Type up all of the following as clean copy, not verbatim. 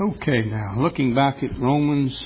Okay, now, looking back at Romans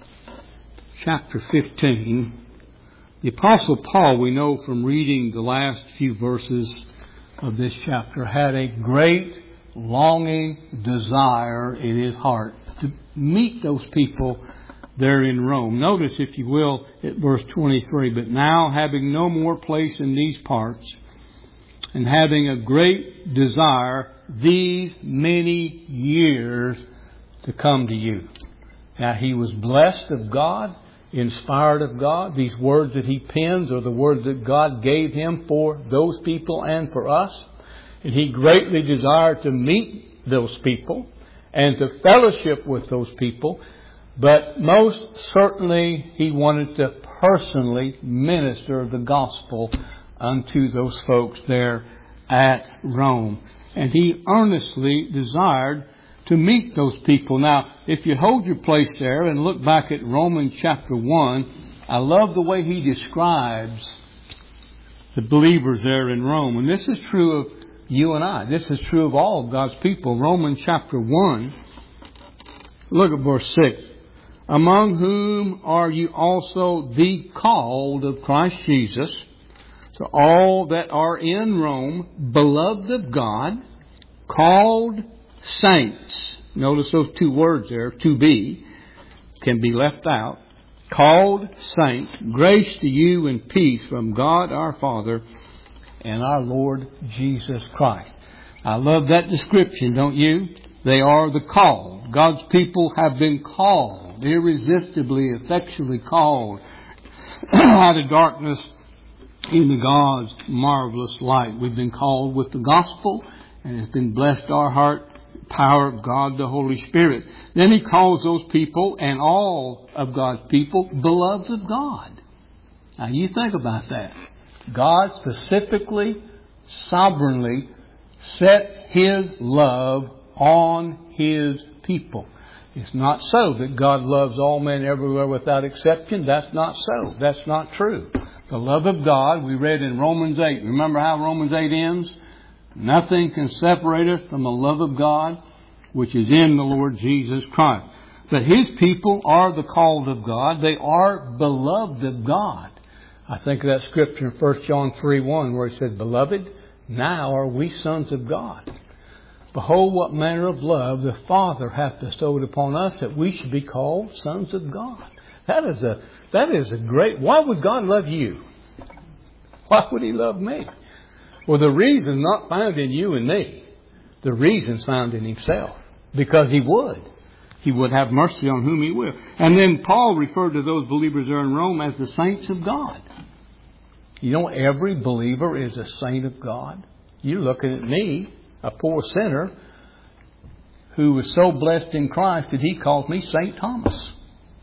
chapter 15, the Apostle Paul, we know from reading the last few verses of this chapter, had a great longing desire in his heart to meet those people there in Rome. Notice, if you will, at verse 23, "But now, having no more place in these parts, and having a great desire these many years to come to you." Now, he was blessed of God, inspired of God. These words that he pens are the words that God gave him for those people and for us. And he greatly desired to meet those people and to fellowship with those people. But most certainly he wanted to personally minister the gospel unto those folks there at Rome. And he earnestly desired to meet those people. Now, if you hold your place there and look back at Romans chapter 1, I love the way he describes the believers there in Rome. And this is true of you and I. This is true of all of God's people. Romans chapter 1, look at verse 6. "Among whom are you also the called of Christ Jesus, to all that are in Rome, beloved of God, called saints." Notice those two words there, "to be," can be left out. "Called saints, grace to you and peace from God our Father and our Lord Jesus Christ." I love that description, don't you? They are the called. God's people have been called, irresistibly, effectually called out of darkness into God's marvelous light. We've been called with the gospel, and it's been blessed our heart, power of God the Holy Spirit. Then he calls those people and all of God's people beloved of God. Now you think about that. God specifically, sovereignly set His love on His people. It's not so that God loves all men everywhere without exception. That's not so. That's not true. The love of God, we read in Romans 8. Remember how Romans 8 ends? "Nothing can separate us from the love of God, which is in the Lord Jesus Christ." But His people are the called of God. They are beloved of God. I think of that scripture in 1 John 3:1 where it says, "Beloved, now are we sons of God. Behold, what manner of love the Father hath bestowed upon us, that we should be called sons of God." That is a great... Why would God love you? Why would He love me? Well, the reason not found in you and me. The reason's found in Himself. Because He would. He would have mercy on whom He will. And then Paul referred to those believers there in Rome as the saints of God. You know, every believer is a saint of God. You're looking at me, a poor sinner, who was so blessed in Christ that He called me St. Thomas.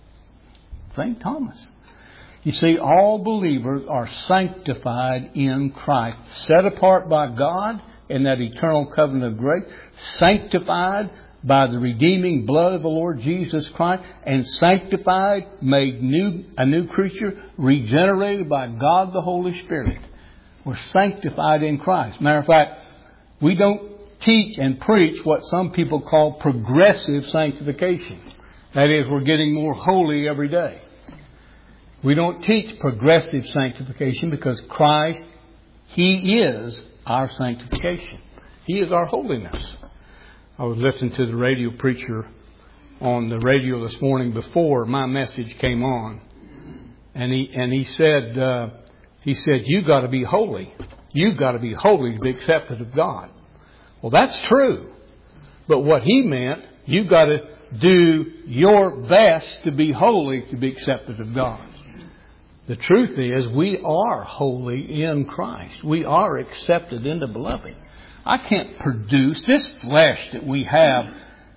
St. Thomas. You see, all believers are sanctified in Christ. Set apart by God in that eternal covenant of grace. Sanctified by the redeeming blood of the Lord Jesus Christ. And sanctified, made a new creature, regenerated by God the Holy Spirit. We're sanctified in Christ. Matter of fact, we don't teach and preach what some people call progressive sanctification. That is, we're getting more holy every day. We don't teach progressive sanctification because Christ, He is our sanctification. He is our holiness. I was listening to the radio preacher on the radio this morning before my message came on. And he said, "You've got to be holy. You've got to be holy to be accepted of God." Well, that's true. But what he meant, you've got to do your best to be holy to be accepted of God. The truth is, we are holy in Christ. We are accepted in the beloved. I can't produce this flesh that we have.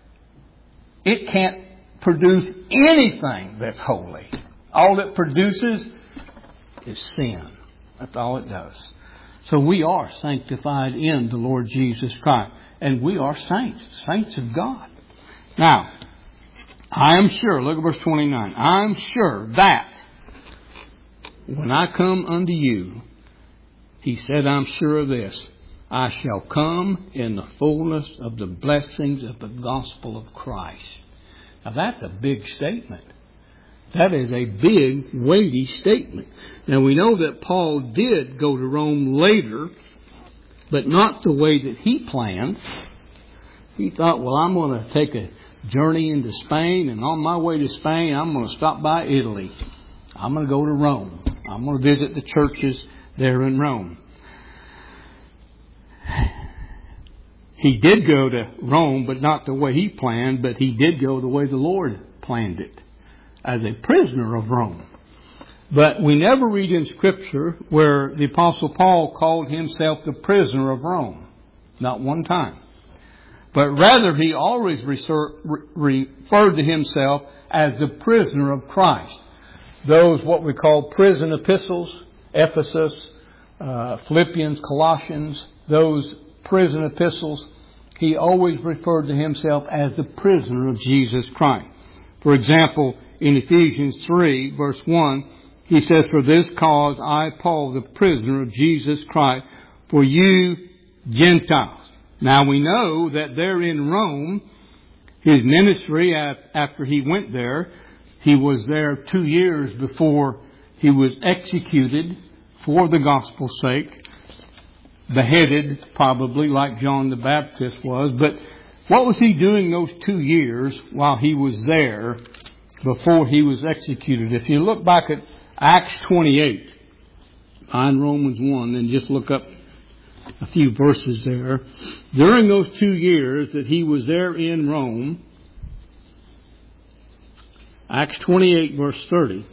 It can't produce anything that's holy. All it produces is sin. That's all it does. So we are sanctified in the Lord Jesus Christ. And we are saints, saints of God. Now, I am sure, look at verse 29. "I am sure that when I come unto you," he said, "I'm sure of this, I shall come in the fullness of the blessings of the gospel of Christ. Now that's a big statement. That is a big, weighty statement. Now we know that Paul did go to Rome later, but not the way that he planned. He thought, well, I'm going to take a journey into Spain, and on my way to Spain, I'm going to stop by Italy. I'm going to go to Rome. I'm going to visit the churches there in Rome. He did go to Rome, but not the way he planned, but he did go the way the Lord planned it, as a prisoner of Rome. But we never read in Scripture where the Apostle Paul called himself the prisoner of Rome. Not one time. But rather he always referred to himself as the prisoner of Christ. Those what we call prison epistles, Ephesus, Philippians, Colossians, those prison epistles, he always referred to himself as the prisoner of Jesus Christ. For example, in Ephesians 3, verse 1, he says, for this cause I, Paul, the prisoner of Jesus Christ, for you Gentiles. Now we know that there in Rome, his ministry, after he went there, he was there 2 years before he was executed for the gospel's sake, beheaded probably like John the Baptist was. But what was he doing those 2 years while he was there before he was executed? If you look back at Acts 28, find Romans 1 and just look up a few verses there. During those 2 years that he was there in Rome, Acts 28 verse 30.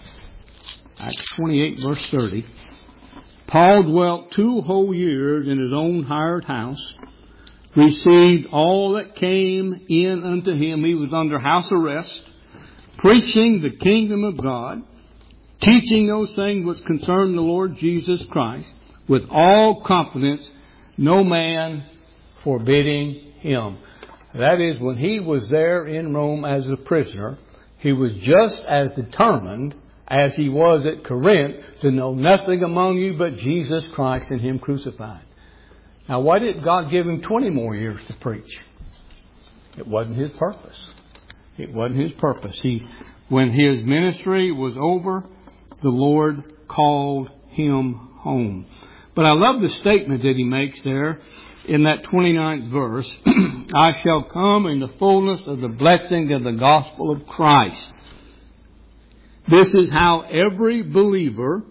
Acts 28 verse 30. Paul dwelt 2 whole years in his own hired house, received all that came in unto him. He was under house arrest, preaching the kingdom of God, teaching those things which concern the Lord Jesus Christ, with all confidence, no man forbidding him. That is, when he was there in Rome as a prisoner, he was just as determined as he was at Corinth to know nothing among you but Jesus Christ and Him crucified. Now, why did God give him 20 more years to preach? It wasn't his purpose. It wasn't his purpose. When his ministry was over, the Lord called him home. But I love the statement that he makes there in that 29th verse. I shall come in the fullness of the blessing of the gospel of Christ. This is how every believer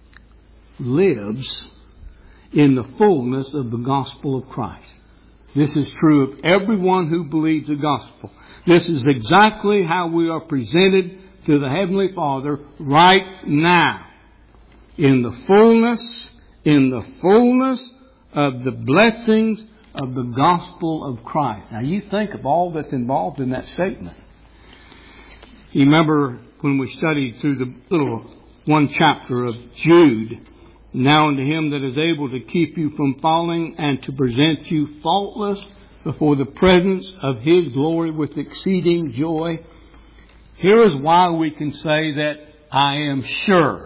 lives in the fullness of the gospel of Christ. This is true of everyone who believes the gospel. This is exactly how we are presented to the Heavenly Father right now. In the fullness of the blessings of the gospel of Christ. Now you think of all that's involved in that statement. You remember when we studied through the little one chapter of Jude, now unto him that is able to keep you from falling and to present you faultless before the presence of his glory with exceeding joy. Here is why we can say that I am sure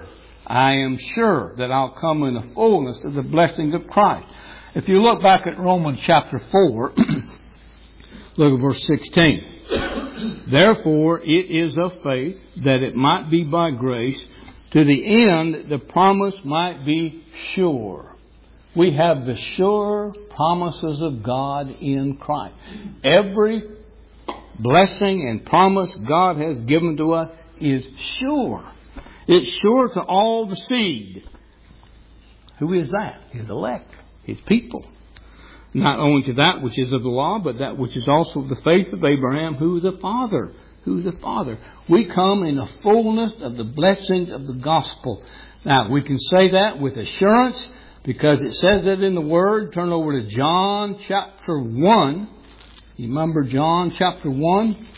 that I'll come in the fullness of the blessing of Christ. If you look back at Romans chapter 4, look at verse 16. Therefore it is of faith that it might be by grace, to the end the promise might be sure. We have the sure promises of God in Christ. Every blessing and promise God has given to us is sure. It's sure to all the seed. Who is that? His elect, His people. Not only to that which is of the law, but that which is also of the faith of Abraham, who is the Father. Who is the Father. We come in the fullness of the blessings of the gospel. Now, we can say that with assurance because it says it in the Word. Turn over to John chapter 1. You remember John chapter 1?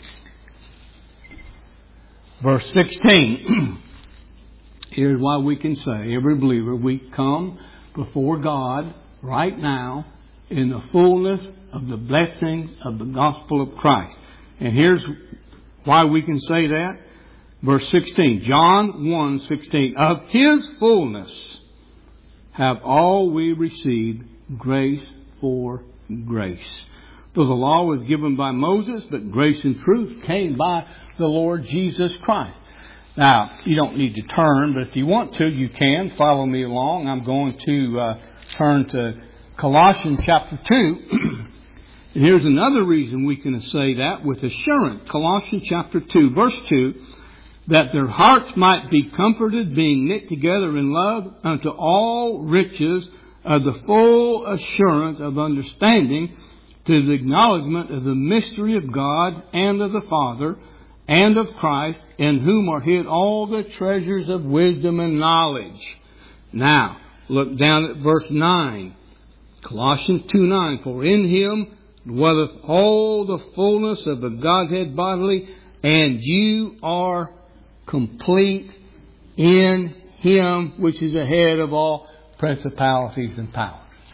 Verse 16. Here's why we can say, every believer, we come before God right now in the fullness of the blessings of the gospel of Christ. And here's why we can say that. Verse 16, John 1:16. Of His fullness have all we received grace for grace. For the law was given by Moses, but grace and truth came by the Lord Jesus Christ. Now, you don't need to turn, but if you want to, you can. Follow me along. I'm going to turn to Colossians chapter 2. And here's another reason we can say that with assurance. Colossians chapter 2, verse 2, that their hearts might be comforted, being knit together in love, unto all riches of the full assurance of understanding, to the acknowledgement of the mystery of God and of the Father and of Christ, in whom are hid all the treasures of wisdom and knowledge. Now, look down at verse 9. Colossians 2:9. For in Him dwelleth all the fullness of the Godhead bodily, and you are complete in Him, which is the head of all principalities and powers.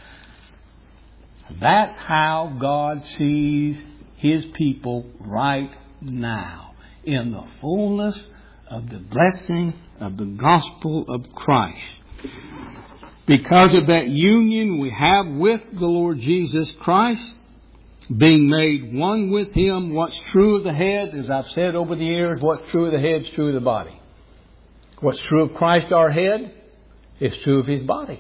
That's how God sees His people right now, in the fullness of the blessing of the gospel of Christ. Because of that union we have with the Lord Jesus Christ, being made one with Him, what's true of the head, as I've said over the years, what's true of the head is true of the body. What's true of Christ our head is true of His body.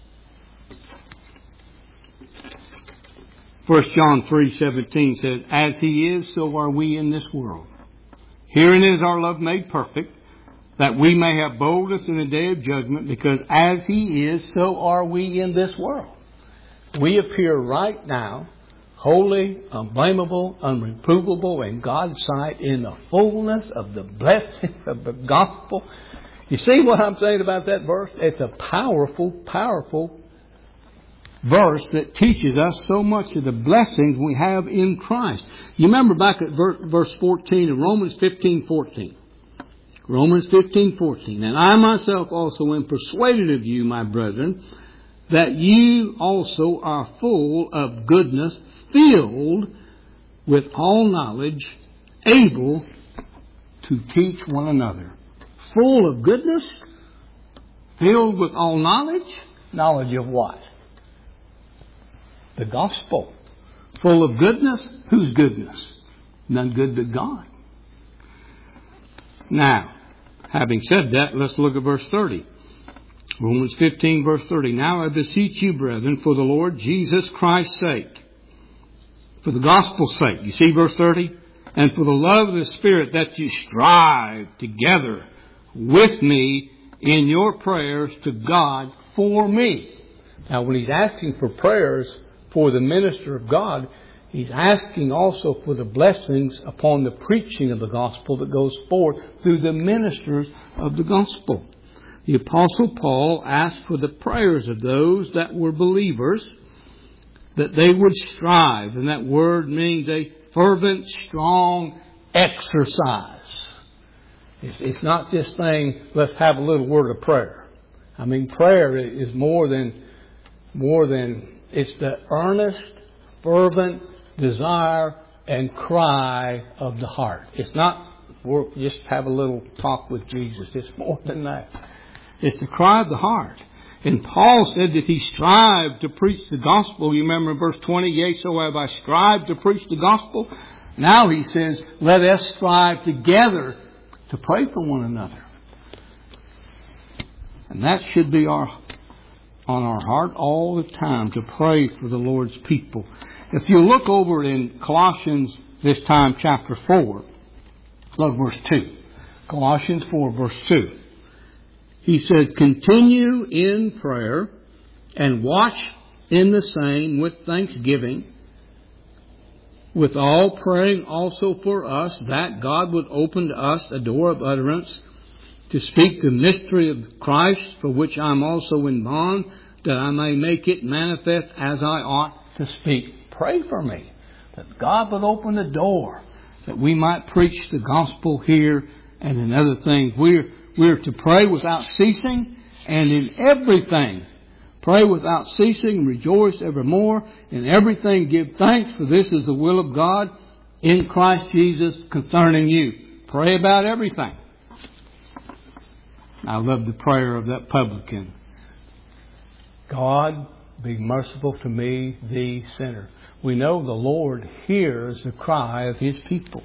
1 John 3:17 says, as He is, so are we in this world. Herein is our love made perfect, that we may have boldness in the day of judgment, because as He is, so are we in this world. We appear right now holy, unblameable, unreprovable in God's sight, in the fullness of the blessing of the gospel. You see what I'm saying about that verse? It's a powerful, powerful verse that teaches us so much of the blessings we have in Christ. You remember back at verse 14 of Romans 15:14. Romans 15:14. And I myself also am persuaded of you, my brethren, that you also are full of goodness, filled with all knowledge, able to teach one another. Full of goodness, filled with all knowledge. Knowledge of what? The gospel. Full of goodness. Whose goodness? None good but God. Now, having said that, let's look at verse 30. Romans 15, verse 30. Now I beseech you, brethren, for the Lord Jesus Christ's sake, for the gospel's sake. You see verse 30? And for the love of the Spirit, that you strive together with me in your prayers to God for me. Now, when he's asking for prayers for the minister of God, he's asking also for the blessings upon the preaching of the gospel that goes forth through the ministers of the gospel. The Apostle Paul asked for the prayers of those that were believers, that they would strive. And that word means a fervent, strong exercise. It's not just saying, let's have a little word of prayer. I mean, prayer is more than, it's the earnest, fervent desire and cry of the heart. It's not just have a little talk with Jesus. It's more than that. It's the cry of the heart. And Paul said that he strived to preach the gospel. You remember in verse 20, yea, so have I strived to preach the gospel. Now he says, let us strive together to pray for one another. And that should be on our heart all the time, to pray for the Lord's people. If you look over in Colossians, this time chapter 4, look verse 2. Colossians 4, verse 2. He says, continue in prayer and watch in the same with thanksgiving, with all praying also for us, that God would open to us a door of utterance to speak the mystery of Christ, for which I am also in bond, that I may make it manifest as I ought to speak. Pray for me, that God would open the door, that we might preach the gospel here and in other things. We're to pray without ceasing, and in everything pray without ceasing, rejoice evermore, in everything give thanks, for this is the will of God in Christ Jesus concerning you. Pray about everything. I love the prayer of that publican. God, be merciful to me, the sinner. We know the Lord hears the cry of His people.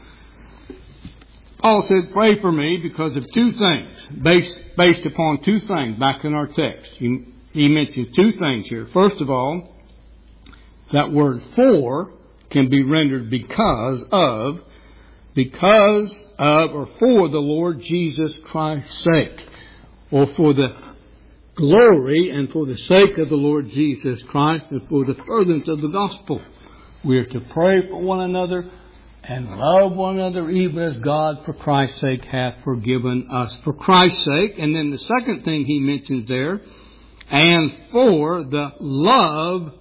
Paul said, pray for me because of two things, based upon two things back in our text. He mentioned two things here. First of all, that word for can be rendered because of, or for the Lord Jesus Christ's sake, or for the glory and for the sake of the Lord Jesus Christ and for the furtherance of the gospel. We are to pray for one another and love one another even as God for Christ's sake hath forgiven us. For Christ's sake. And then the second thing he mentions there, and for the love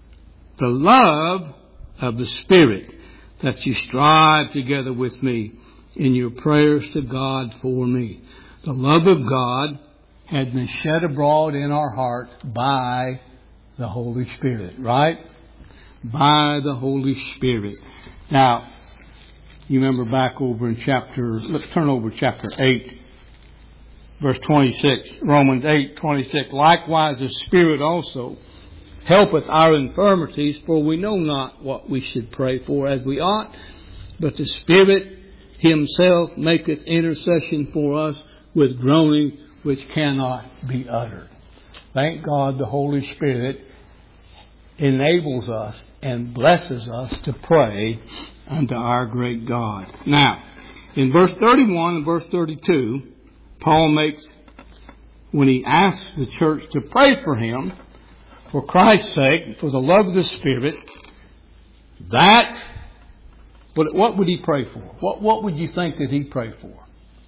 of the Spirit, that you strive together with me in your prayers to God for me. The love of God had been shed abroad in our hearts by the Holy Spirit, right? By the Holy Spirit. Now, you remember back over in let's turn over to chapter 8, verse 26. Romans 8:26. Likewise the Spirit also helpeth our infirmities, for we know not what we should pray for as we ought, but the Spirit Himself maketh intercession for us with groaning which cannot be uttered. Thank God the Holy Spirit enables us and blesses us to pray unto our great God. Now, in verse 31 and verse 32, Paul makes, when he asks the church to pray for him, for Christ's sake, for the love of the Spirit, that, what would he pray for? What would you think that he prayed for?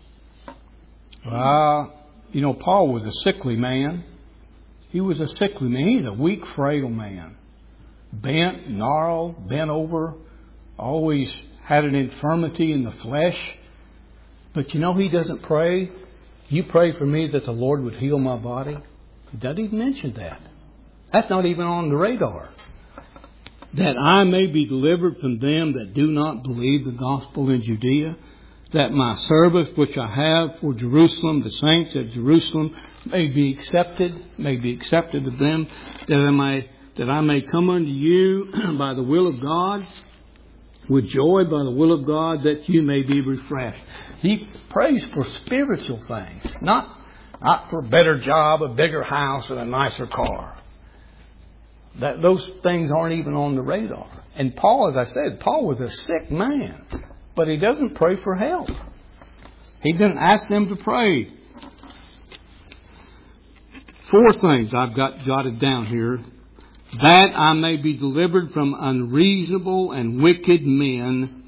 Paul was a sickly man. He was a sickly man. He's a weak, frail man. Bent, gnarled, bent over, always had an infirmity in the flesh. But he doesn't pray. You pray for me that the Lord would heal my body. He doesn't even mention that. That's not even on the radar. That I may be delivered from them that do not believe the gospel in Judea, that my service which I have for Jerusalem, the saints at Jerusalem, may be accepted of them, that I may come unto you by the will of God, with joy by the will of God, that you may be refreshed. He prays for spiritual things, not for a better job, a bigger house, and a nicer car. Those things aren't even on the radar. And Paul, as I said, Paul was a sick man. But he doesn't pray for help. He didn't ask them to pray. 4 things I've got jotted down here. That I may be delivered from unreasonable and wicked men.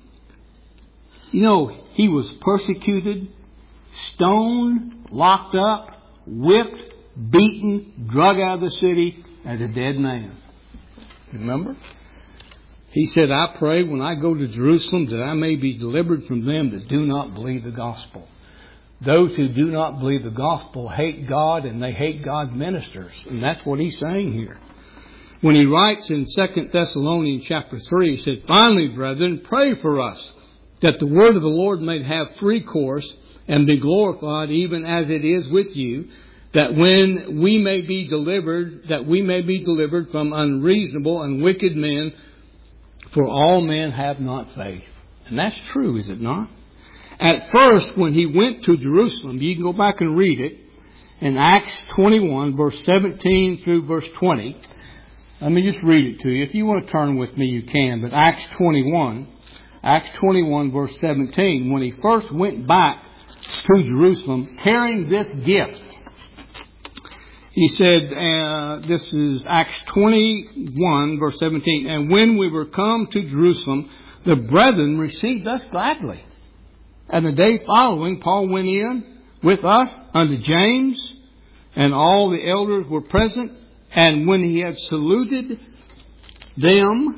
He was persecuted, stoned, locked up, whipped, beaten, drug out of the city as a dead man. Remember? He said, I pray when I go to Jerusalem that I may be delivered from them that do not believe the gospel. Those who do not believe the gospel hate God and they hate God's ministers. And that's what he's saying here. When he writes in 2 Thessalonians chapter 3, he said, finally, brethren, pray for us that the word of the Lord may have free course and be glorified even as it is with you, that when we may be delivered, from unreasonable and wicked men, for all men have not faith. And that's true, is it not? At first, when he went to Jerusalem, you can go back and read it, in Acts 21, verse 17 through verse 20. Let me just read it to you. If you want to turn with me, you can. But Acts 21, verse 17, when he first went back to Jerusalem carrying this gift, he said, this is Acts 21, verse 17, and when we were come to Jerusalem, the brethren received us gladly. And the day following, Paul went in with us unto James, and all the elders were present. And when he had saluted them,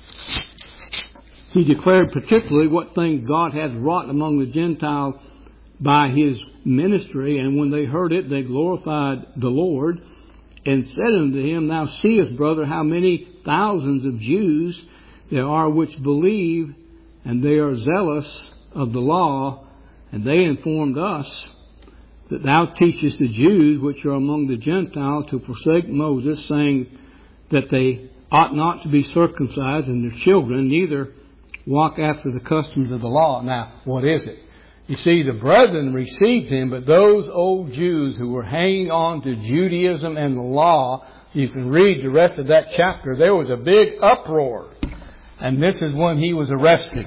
he declared particularly what things God had wrought among the Gentiles by his ministry. And when they heard it, they glorified the Lord and said unto him, Thou seest, brother, how many thousands of Jews there are which believe, and they are zealous of the law. And they informed us that thou teachest the Jews which are among the Gentiles to forsake Moses, saying that they ought not to be circumcised, and their children neither walk after the customs of the law. Now, what is it? You see, the brethren received him, but those old Jews who were hanging on to Judaism and the law, you can read the rest of that chapter, there was a big uproar. And this is when he was arrested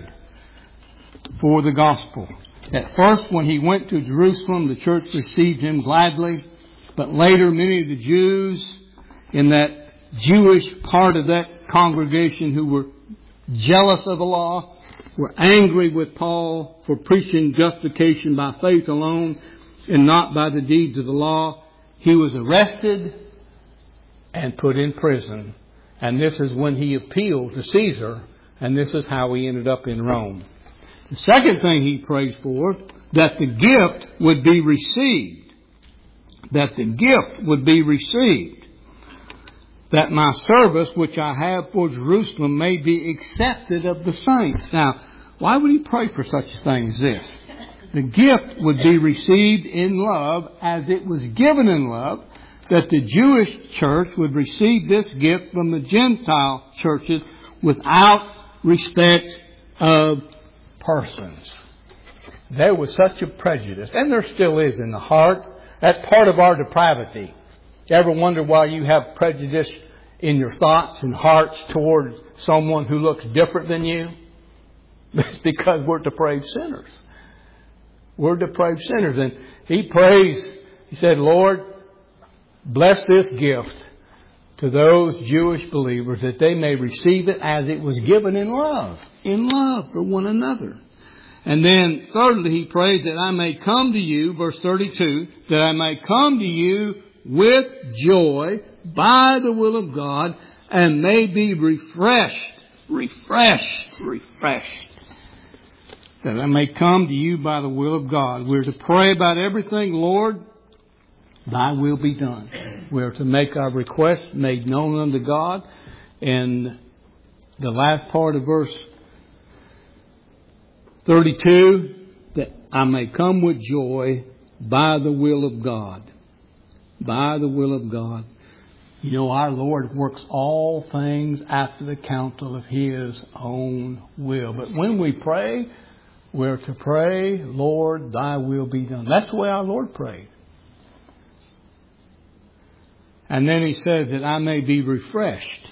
for the gospel. At first, when he went to Jerusalem, the church received him gladly. But later, many of the Jews in that Jewish part of that congregation who were jealous of the law were angry with Paul for preaching justification by faith alone and not by the deeds of the law. He was arrested and put in prison. And this is when he appealed to Caesar, and this is how he ended up in Rome. The second thing he prays for, that the gift would be received. That the gift would be received. That my service which I have for Jerusalem may be accepted of the saints. Now, why would he pray for such a thing as this? The gift would be received in love as it was given in love, that the Jewish church would receive this gift from the Gentile churches without respect of persons. There was such a prejudice, and there still is in the heart. That's part of our depravity. You ever wonder why you have prejudice in your thoughts and hearts toward someone who looks different than you? It's because we're depraved sinners. We're depraved sinners. And he prays, he said, Lord, bless this gift to those Jewish believers that they may receive it as it was given in love for one another. And then thirdly, he prays that I may come to you, verse 32, that I may come to you with joy by the will of God and may be refreshed. That I may come to you by the will of God. We're to pray about everything, Lord, thy will be done. We're to make our requests made known unto God. And the last part of verse 32, that I may come with joy by the will of God. By the will of God. You know, our Lord works all things after the counsel of His own will. But when we pray, we're to pray, Lord, thy will be done. That's the way our Lord prayed. And then he says that I may be refreshed.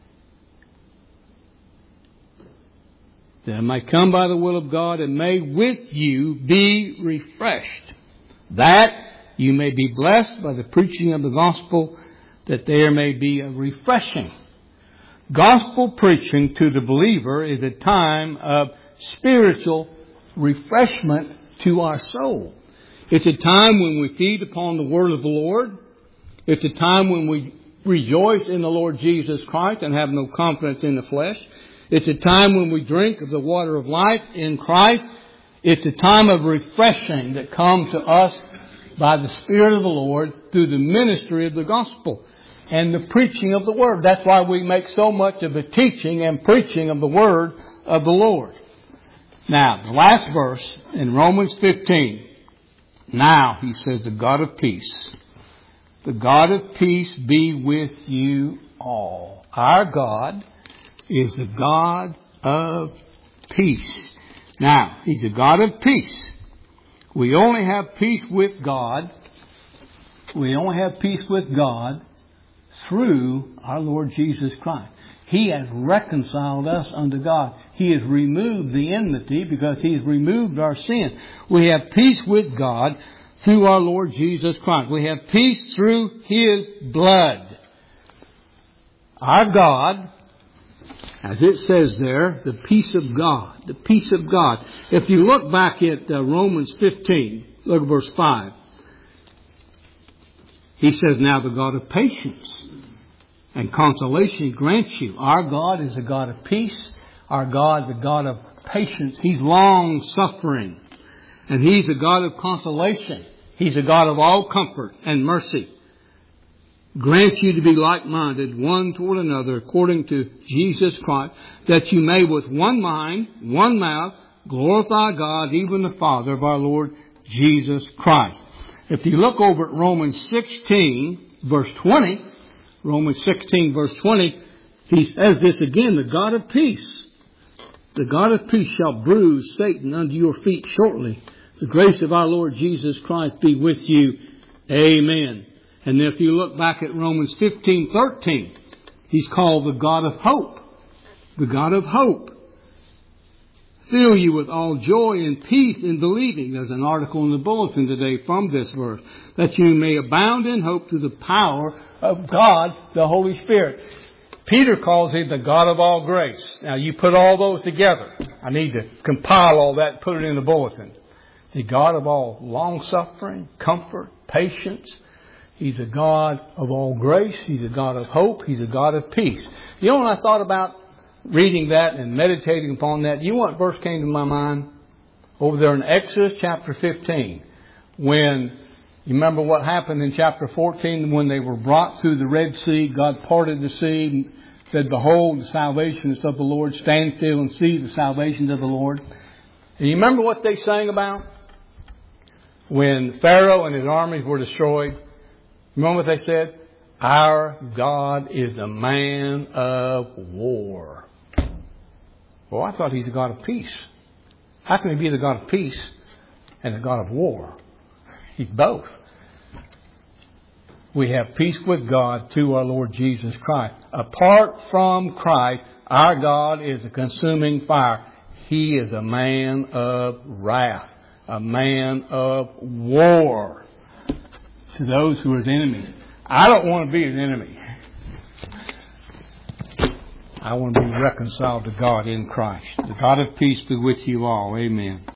That I may come by the will of God and may with you be refreshed. That you may be blessed by the preaching of the gospel, that there may be a refreshing. Gospel preaching to the believer is a time of spiritual refreshment to our soul. It's a time when we feed upon the word of the Lord. It's a time when we rejoice in the Lord Jesus Christ and have no confidence in the flesh. It's a time when we drink of the water of life in Christ. It's a time of refreshing that comes to us by the Spirit of the Lord through the ministry of the gospel and the preaching of the word. That's why we make so much of the teaching and preaching of the word of the Lord. Now, the last verse in Romans 15. Now, he says, the God of peace. The God of peace be with you all. Our God is the God of peace. Now, He's a God of peace. We only have peace with God. We only have peace with God through our Lord Jesus Christ. He has reconciled us unto God. He has removed the enmity because He has removed our sin. We have peace with God through our Lord Jesus Christ. We have peace through His blood. Our God, as it says there, the peace of God. The peace of God. If you look back at Romans 15, look at verse 5. He says, now the God of patience and consolation grants you. Our God is a God of peace. Our God is a God of patience. He's long suffering. And He's a God of consolation. He's a God of all comfort and mercy. Grant you to be like-minded one toward another according to Jesus Christ, that you may with one mind, one mouth, glorify God, even the Father of our Lord Jesus Christ. If you look over at Romans 16, verse 20, Romans 16 verse 20, he says this again, the God of peace. The God of peace shall bruise Satan under your feet shortly. The grace of our Lord Jesus Christ be with you. Amen. And if you look back at Romans 15:13, he's called the God of hope. The God of hope. Fill you with all joy and peace in believing. There's an article in the bulletin today from this verse. That you may abound in hope through the power of God, the Holy Spirit. Peter calls him the God of all grace. Now you put all those together. I need to compile all that and put it in the bulletin. The God of all long-suffering, comfort, patience. He's a God of all grace. He's a God of hope. He's a God of peace. You know, when I thought about reading that and meditating upon that, you know what verse came to my mind? Over there in Exodus chapter 15. When, you remember what happened in chapter 14 when they were brought through the Red Sea, God parted the sea and said, behold, the salvation is of the Lord. Stand still and see the salvation of the Lord. And you remember what they sang about? When Pharaoh and his armies were destroyed. Remember what they said? Our God is a man of war. Well, I thought he's a God of peace. How can he be the God of peace and the God of war? He's both. We have peace with God through our Lord Jesus Christ. Apart from Christ, our God is a consuming fire. He is a man of wrath, a man of war to those who are his enemies. I don't want to be his enemy. I want to be reconciled to God in Christ. The God of peace be with you all. Amen.